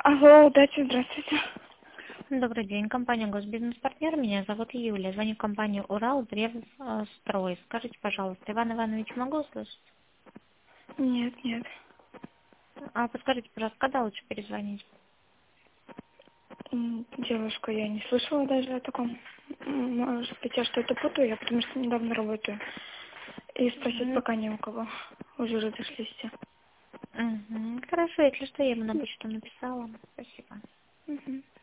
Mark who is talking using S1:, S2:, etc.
S1: Алло, удачи, здравствуйте.
S2: Добрый день, компания «Госбизнес-партнер». Меня зовут Юлия. Звоню в компанию «Урал Древстрой». Скажите, пожалуйста, Иван Иванович, могу услышать?
S1: Нет, нет.
S2: А подскажите, пожалуйста, когда лучше перезвонить?
S1: Девушка, я не слышала даже о таком. Может быть, я что-то путаю, я потому что недавно работаю. И спросить
S2: Мгм.
S1: пока не у кого. Уже разошлись все.
S2: Мгм. Хорошо, если что, я ему на почту написала. Спасибо.
S1: Мгм.